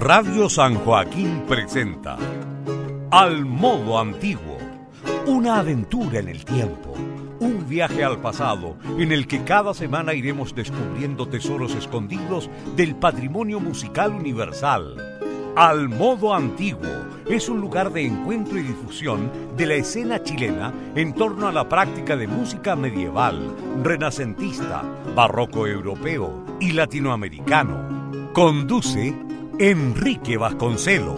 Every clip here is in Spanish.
Radio San Joaquín presenta Al Modo Antiguo, una aventura en el tiempo, un viaje al pasado en el que cada semana iremos descubriendo tesoros escondidos del patrimonio musical universal. Al Modo Antiguo es un lugar de encuentro y difusión de la escena chilena en torno a la práctica de música medieval, renacentista, barroco europeo y latinoamericano. Conduce Enrique Vasconcelos.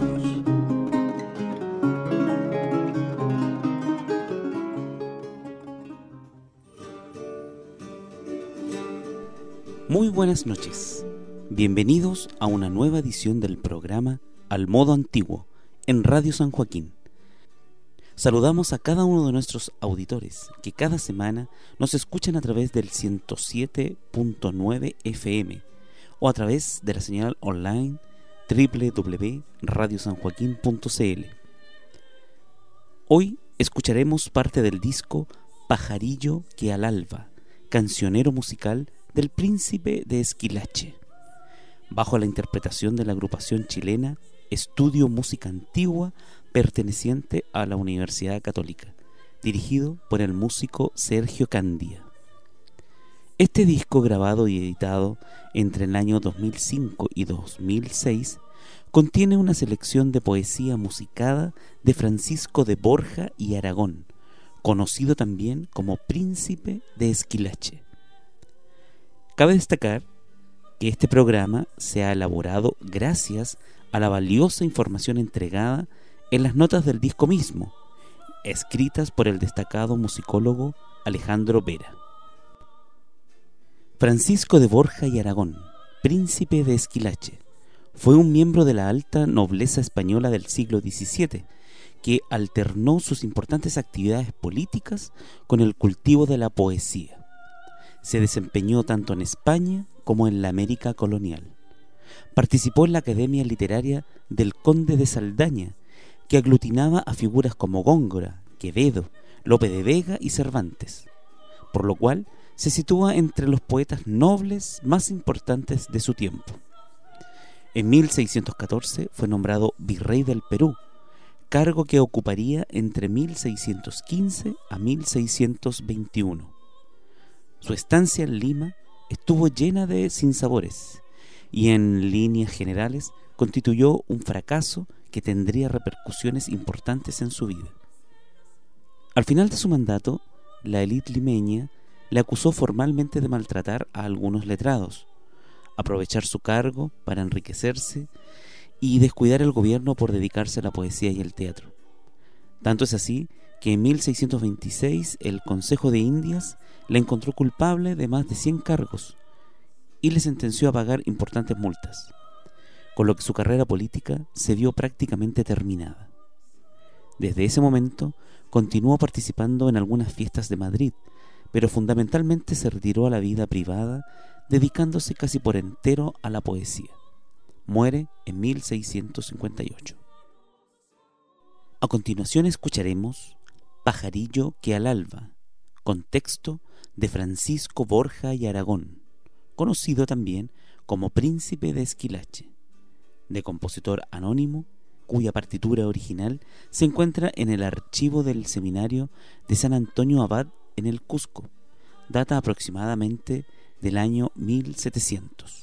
Muy buenas noches. Bienvenidos a una nueva edición del programa Al Modo Antiguo en Radio San Joaquín. Saludamos a cada uno de nuestros auditores que cada semana nos escuchan a través del 107.9 FM o a través de la señal online www.radiosanjoaquin.cl. Hoy escucharemos parte del disco Pajarillo que al alba, cancionero musical del Príncipe de Esquilache, bajo la interpretación de la agrupación chilena Estudio Música Antigua, perteneciente a la Universidad Católica, dirigido por el músico Sergio Candia. Este disco, grabado y editado entre el año 2005 y 2006, contiene una selección de poesía musicada de Francisco de Borja y Aragón, conocido también como Príncipe de Esquilache. Cabe destacar que este programa se ha elaborado gracias a la valiosa información entregada en las notas del disco mismo, escritas por el destacado musicólogo Alejandro Vera. Francisco de Borja y Aragón, Príncipe de Esquilache, fue un miembro de la alta nobleza española del siglo XVII, que alternó sus importantes actividades políticas con el cultivo de la poesía. Se desempeñó tanto en España como en la América colonial. Participó en la Academia Literaria del Conde de Saldaña, que aglutinaba a figuras como Góngora, Quevedo, Lope de Vega y Cervantes, por lo cual se sitúa entre los poetas nobles más importantes de su tiempo. En 1614 fue nombrado virrey del Perú, cargo que ocuparía entre 1615 a 1621. Su estancia en Lima estuvo llena de sinsabores y en líneas generales constituyó un fracaso que tendría repercusiones importantes en su vida. Al final de su mandato, la élite limeña le acusó formalmente de maltratar a algunos letrados, aprovechar su cargo para enriquecerse y descuidar el gobierno por dedicarse a la poesía y el teatro. Tanto es así que en 1626 el Consejo de Indias le encontró culpable de más de 100 cargos y le sentenció a pagar importantes multas, con lo que su carrera política se vio prácticamente terminada. Desde ese momento continuó participando en algunas fiestas de Madrid, pero fundamentalmente se retiró a la vida privada, dedicándose casi por entero a la poesía. Muere en 1658. A continuación escucharemos Pajarillo que al alba, con texto de Francisco Borja y Aragón, conocido también como Príncipe de Esquilache, de compositor anónimo, cuya partitura original se encuentra en el archivo del seminario de San Antonio Abad en el Cusco. Data aproximadamente del año 1700.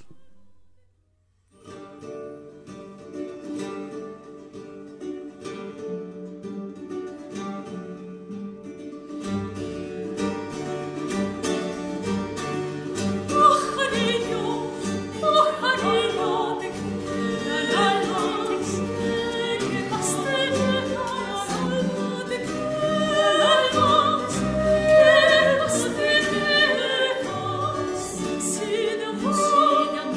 Sí,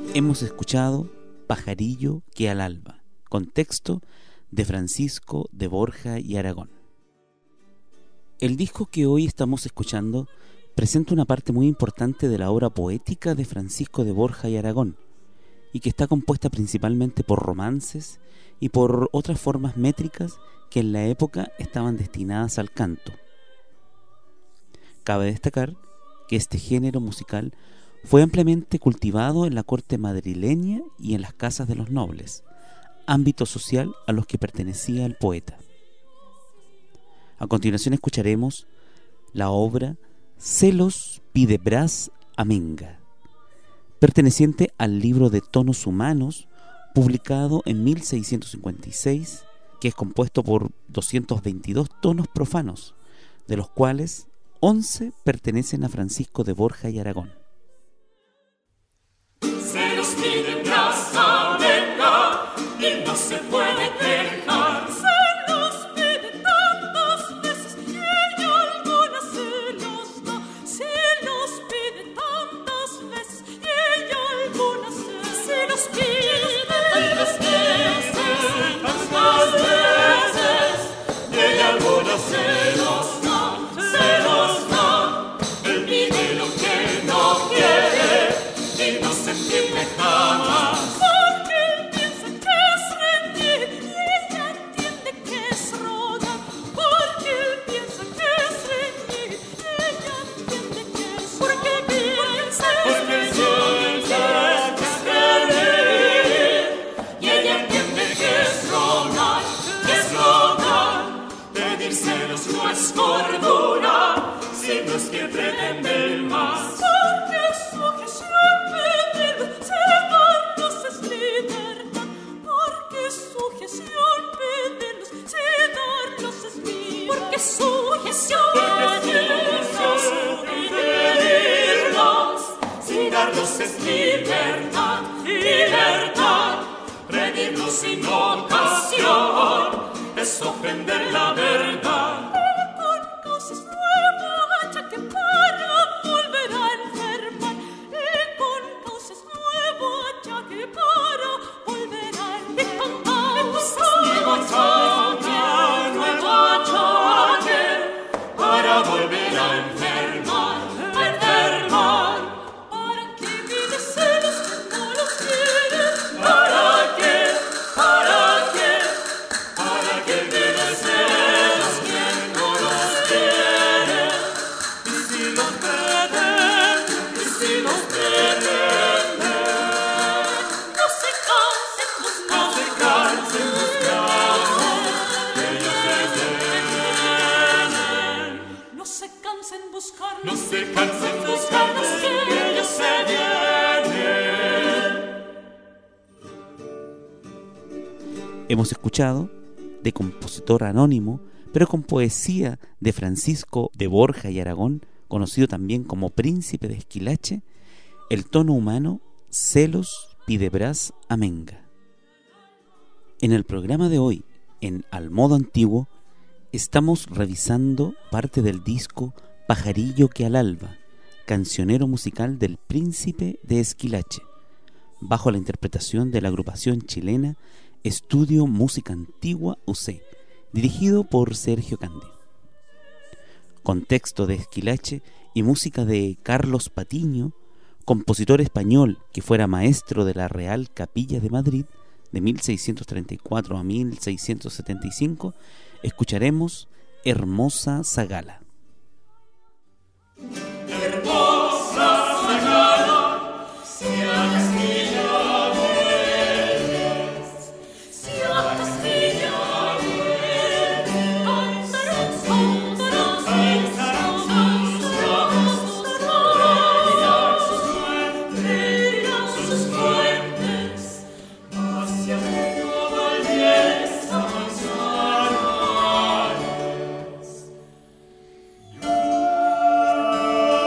Hemos escuchado Pajarillo que al alba, con texto de Francisco de Borja y Aragón. El disco que hoy estamos escuchando presenta una parte muy importante de la obra poética de Francisco de Borja y Aragón, y que está compuesta principalmente por romances y por otras formas métricas que en la época estaban destinadas al canto. Cabe destacar que este género musical fue ampliamente cultivado en la corte madrileña y en las casas de los nobles, ámbito social a los que pertenecía el poeta. A continuación escucharemos la obra Celos pide Bras Amenga, perteneciente al libro de tonos humanos, publicado en 1656, que es compuesto por 222 tonos profanos, de los cuales 11 pertenecen a Francisco de Borja y Aragón. Se los pide Bras Amenga y no se puede quejar. Se los pide tantas veces y ella algunas se los da. Se los pide tantas veces y ella algunas se los pide tantas veces y ella algunas se los da. Se los da. Él pide lo que no quiere y no se entiende jamás. Porque él piensa que es reñir y ella entiende que es rogar. Porque él piensa que es reñir y ella entiende que es rogar. Porque piensa que es reñir y ella entiende que es rogar. Que es rogar. Pedir celos no es cordura, sino es que pretende el más. Porque sujeción pedirlo, cedarlos es libertad. Porque sujeción pedirlos, cedarlos es libertad. Porque sujeción pedirlos, cedarlos es libertad. Libertad, pedirlos sin ocasión, es ofender la verdad. Con cosas nuevas ya que para volver a enfermar. Con cosas nuevas ya que para volver a enfermar. Con cosas nuevas ya que para volver a enfermar. Enfermar. ¿Para qué pide celos que no los quiere? ¿Para qué? ¿Para qué? ¿Para qué pide celos que no los quiere? Y si los pretende, y si los pretende, no se cansen buscando, no se cansen buscando, que ellos se vienen. No se cansen buscando, no se cansen buscando, que ellos se vienen. Hemos escuchado, de compositor anónimo, pero con poesía de Francisco de Borja y Aragón, conocido también como Príncipe de Esquilache, el tono humano Celos pide Bras Amenga. En el programa de hoy, en Al Modo Antiguo, estamos revisando parte del disco Pajarillo que al alba, cancionero musical del Príncipe de Esquilache, bajo la interpretación de la agrupación chilena Estudio Música Antigua UC, dirigido por Sergio Candi. Con texto de Esquilache y música de Carlos Patiño, compositor español que fuera maestro de la Real Capilla de Madrid de 1634 a 1675, escucharemos Hermosa Zagala. Hermosa Zagala, si a Castilla vuelves, si a Castilla vuelves, cantarán sus fuentes, hacia Nueva Belleza Manzanares.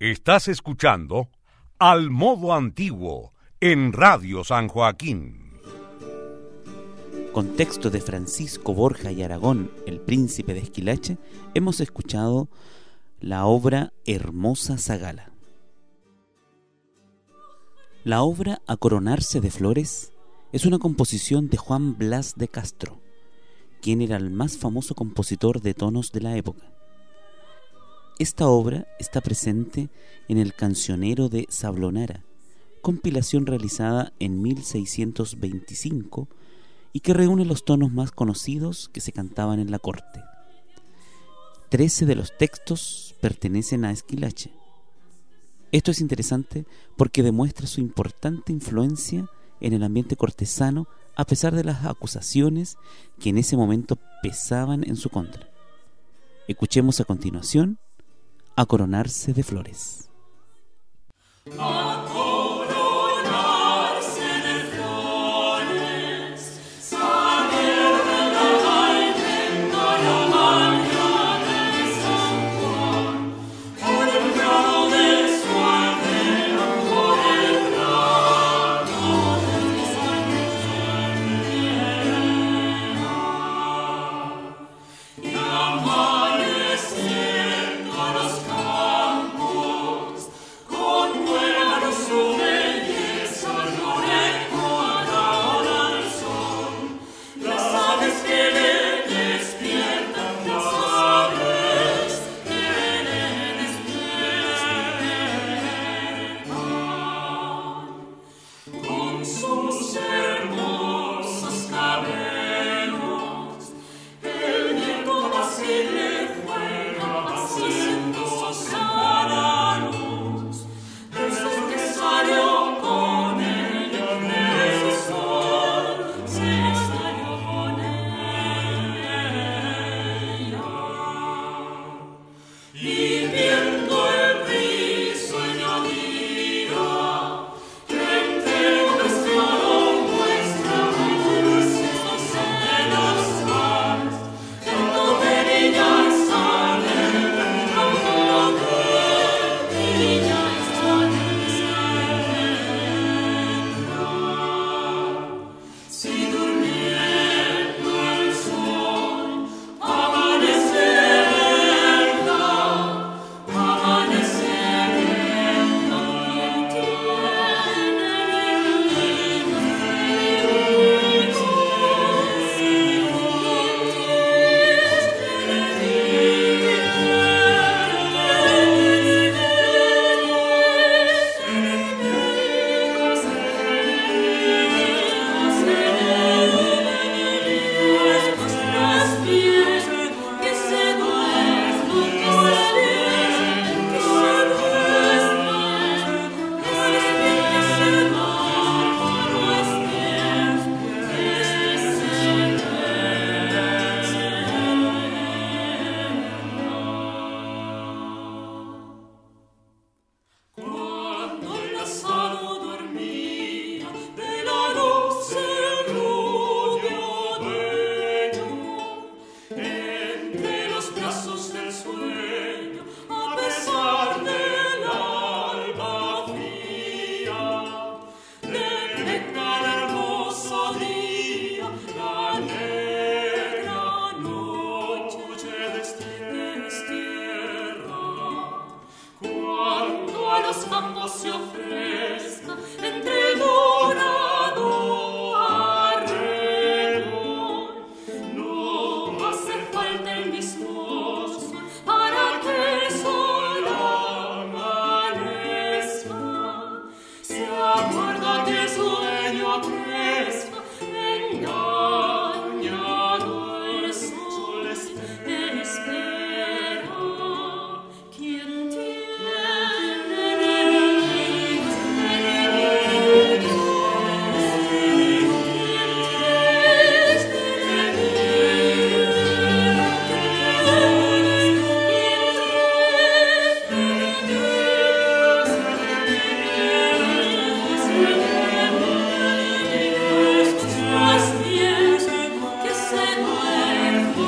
Estás escuchando Al Modo Antiguo en Radio San Joaquín. Con texto de Francisco Borja y Aragón, El Príncipe de Esquilache, hemos escuchado la obra Hermosa Zagala. La obra A Coronarse de Flores es una composición de Juan Blas de Castro, quien era el más famoso compositor de tonos de la época. Esta obra está presente en el Cancionero de Sablonara, compilación realizada en 1625 y que reúne los tonos más conocidos que se cantaban en la corte. 13 de los textos pertenecen a Esquilache. Esto es interesante porque demuestra su importante influencia en el ambiente cortesano a pesar de las acusaciones que en ese momento pesaban en su contra. Escuchemos a continuación A Coronarse de Flores. A coronarse de flores, saber de la venga la mañana de San Juan, por el prado de su aldea, por el prado de su aldea, y amaneciendo los campos, con nueva su belleza lo decoran al sol. Las aves que le despiertan, las aves que le despiertan, con sus hermosos cabellos, el viento así le juega, haciendo sus aranos. Desde que salió con ella, desde el sol se salió con ella. Y viendo el rizo añadida, que entero descaro muestra dulces de las manos, en tu perilla sale, si durmiendo el sol amanecerá, amanecerá, cuando el asado dormía, de la noche rubio dueño, entre los brazos del sueño, a pesar del alba fría, declara hermoso día, la negra noche destierra. Cuando a los campos se ofrezca entre dorado arrebol, no hace falta el mismoso para que el sol amanezca. Se aguarda que el sueño crezca, engañado el sol espera. ¿Quién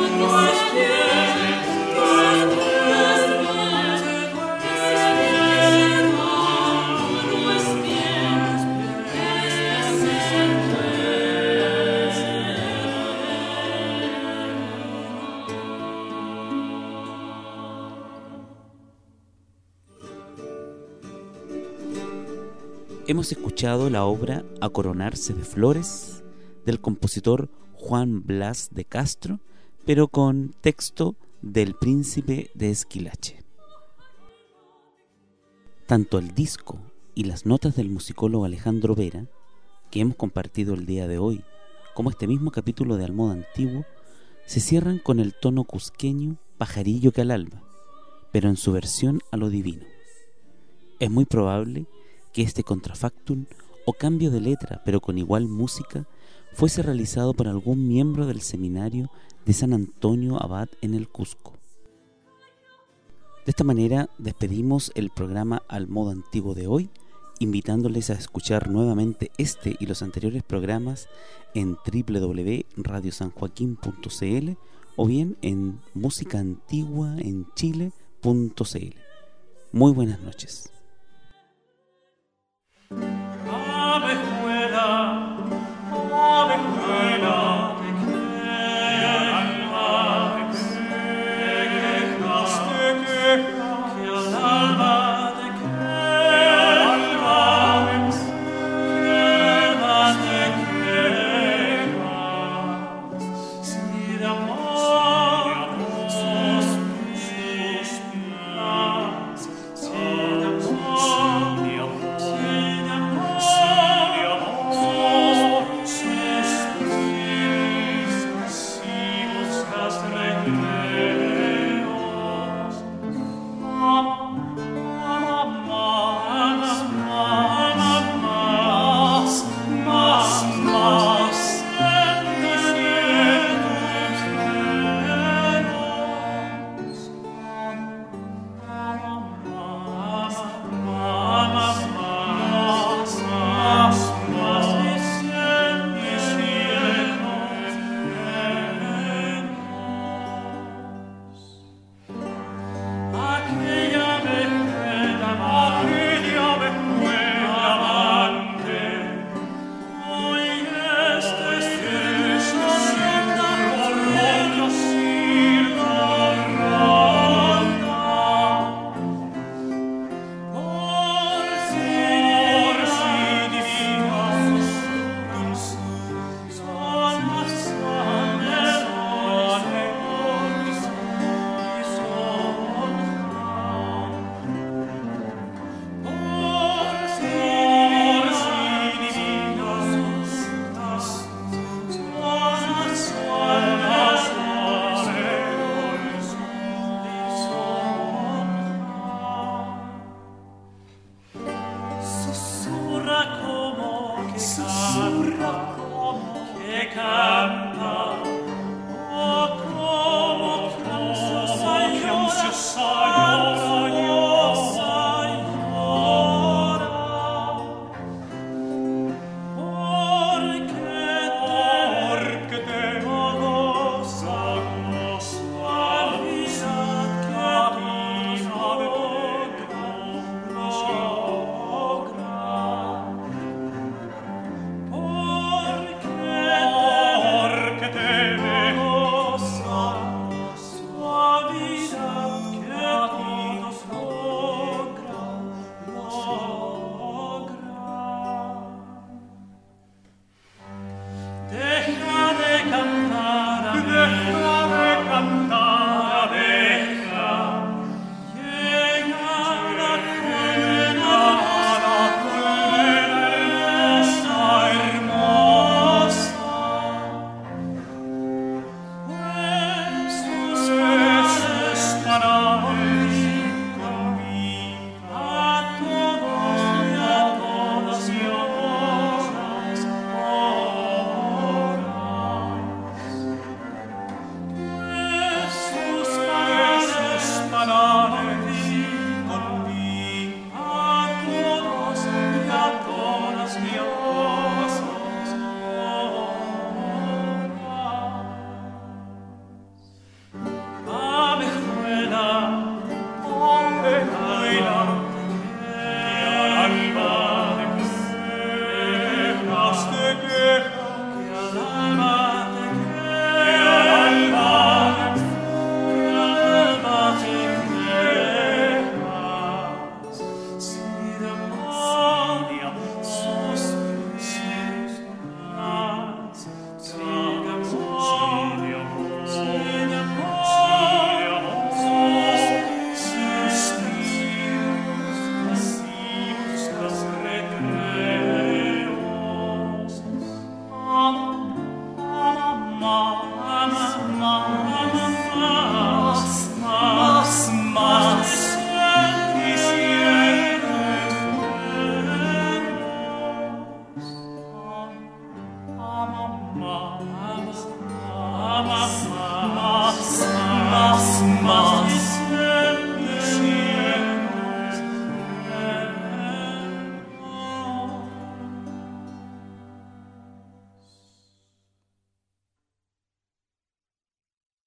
se Hemos escuchado la obra A coronarse de flores del compositor Juan Blas de Castro, pero con texto del Príncipe de Esquilache. Tanto el disco y las notas del musicólogo Alejandro Vera, que hemos compartido el día de hoy, como este mismo capítulo de Al Modo Antiguo, se cierran con el tono cusqueño Pajarillo que al alba, pero en su versión a lo divino. Es muy probable que este contrafactum o cambio de letra, pero con igual música, fuese realizado por algún miembro del seminario de San Antonio Abad en el Cusco. De esta manera despedimos el programa Al Modo Antiguo de hoy, invitándoles a escuchar nuevamente este y los anteriores programas en www.radiosanjoaquin.cl o bien en musicaantiguaenchile.cl. Muy buenas noches. Abejuela, abejuela, te quejas, que al alba te quejas, si de amor suspiras, si de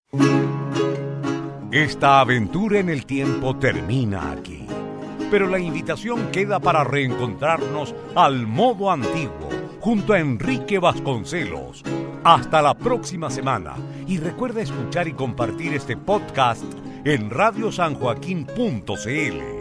Esta aventura en el tiempo termina aquí, pero la invitación queda para reencontrarnos al modo antiguo, junto a Enrique Vasconcelos. Hasta la próxima semana, y recuerda escuchar y compartir este podcast en radiosanjoaquin.cl.